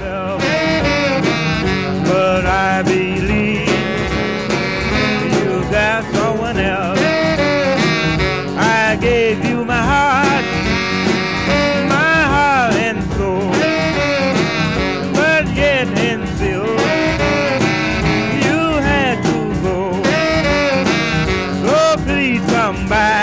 myself, but I believe you got someone else. I gave you my heart and soul, but yet and still you had to go. So please come back.